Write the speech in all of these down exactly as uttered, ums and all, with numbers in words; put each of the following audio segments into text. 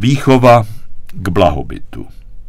Výchova k blahobytu.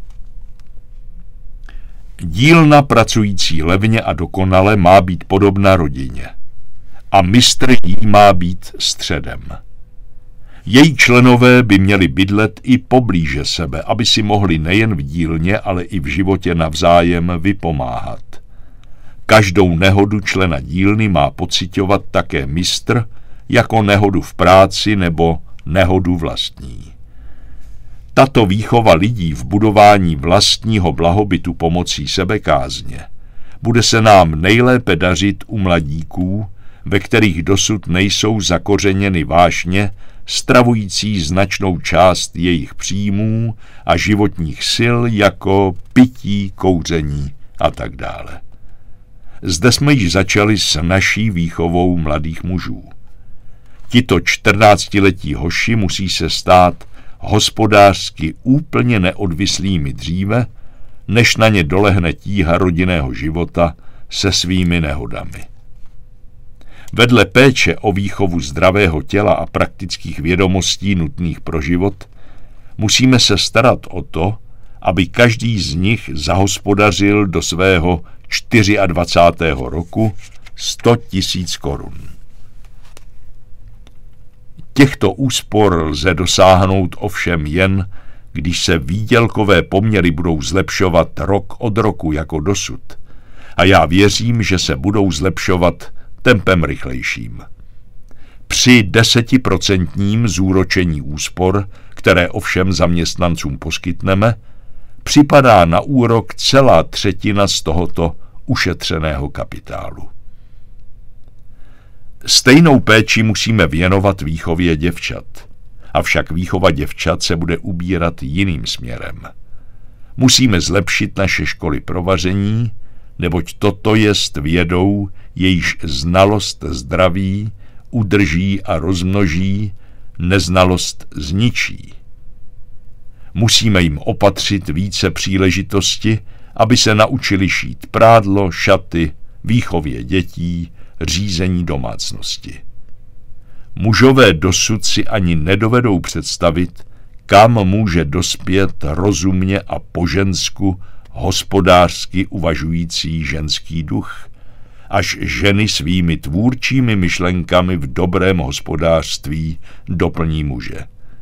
Dílna pracující levně a dokonale má být podobná rodině a mistr jí má být středem. Její členové by měli bydlet i poblíže sebe, aby si mohli nejen v dílně, ale i v životě navzájem vypomáhat. Každou nehodu člena dílny má pociťovat také mistr jako nehodu v práci nebo nehodu vlastní. Tato výchova lidí v budování vlastního blahobytu pomocí sebekázně bude se nám nejlépe dařit u mladíků, ve kterých dosud nejsou zakořeněny vášně, stravující značnou část jejich příjmů a životních sil jako pití, kouření a tak dále. Zde jsme již začali s naší výchovou mladých mužů. Tito čtrnáctiletí hoši musí se stát hospodářsky úplně neodvislými dříve, než na ně dolehne tíha rodinného života se svými nehodami. Vedle péče o výchovu zdravého těla a praktických vědomostí nutných pro život, musíme se starat o to, aby každý z nich zahospodařil do svého dvacátého čtvrtého roku sto tisíc korun. Těchto úspor lze dosáhnout ovšem jen, když se výdělkové poměry budou zlepšovat rok od roku jako dosud. A já věřím, že se budou zlepšovat tempem rychlejším. Při desetiprocentním zúročení úspor, které ovšem zaměstnancům poskytneme, připadá na úrok celá třetina z tohoto ušetřeného kapitálu. Stejnou péči musíme věnovat výchově děvčat, avšak výchova děvčat se bude ubírat jiným směrem. Musíme zlepšit naše školy pro vaření, neboť toto jest vědou, jejíž znalost zdraví, udrží a rozmnoží, neznalost zničí. Musíme jim opatřit více příležitosti, aby se naučili šít prádlo, šaty, výchově dětí, řízení domácnosti. Mužové dosud si ani nedovedou představit, kam může dospět rozumně a po žensku hospodářsky uvažující ženský duch, až ženy svými tvůrčími myšlenkami v dobrém hospodářství doplní muže.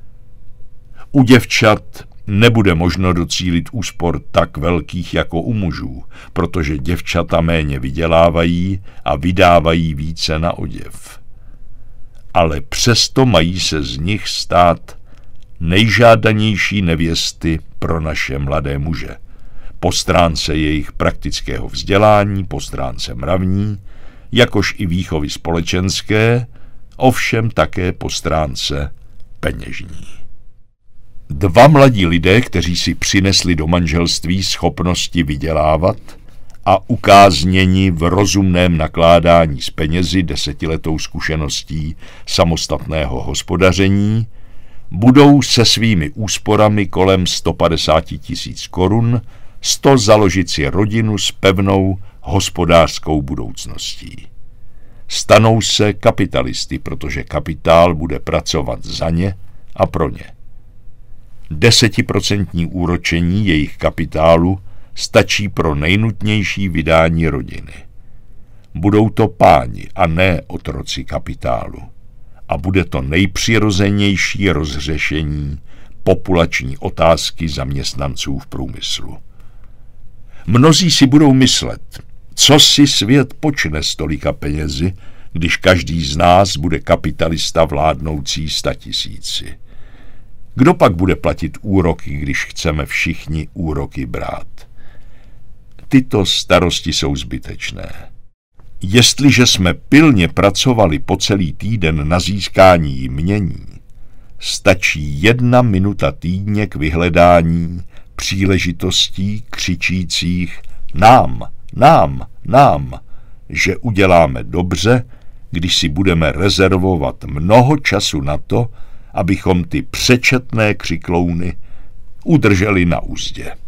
U děvčat nebude možno docílit úspor tak velkých jako u mužů, protože děvčata méně vydělávají a vydávají více na oděv. Ale přesto mají se z nich stát nejžádanější nevěsty pro naše mladé muže. Po stránce jejich praktického vzdělání, po stránce mravní, jakož i výchovy společenské, ovšem také po stránce peněžní. Dva mladí lidé, kteří si přinesli do manželství schopnosti vydělávat a ukázněni v rozumném nakládání s penězi desetiletou zkušeností samostatného hospodaření, budou se svými úsporami kolem sto padesát tisíc korun sto založit si rodinu s pevnou hospodářskou budoucností. Stanou se kapitalisty, protože kapitál bude pracovat za ně a pro ně. Desetiprocentní úročení jejich kapitálu stačí pro nejnutnější vydání rodiny. Budou to páni a ne otroci kapitálu. A bude to nejpřirozenější rozřešení populační otázky zaměstnanců v průmyslu. Mnozí si budou myslet, co si svět počne s tolika penězi, když každý z nás bude kapitalista vládnoucí statisíci. Kdo pak bude platit úroky, když chceme všichni úroky brát? Tyto starosti jsou zbytečné. Jestliže jsme pilně pracovali po celý týden na získání jmění, stačí jedna minuta týdně k vyhledání příležitostí křičících nám, nám, nám, že uděláme dobře, když si budeme rezervovat mnoho času na to, abychom ty přečetné křiklouny udrželi na uzdě.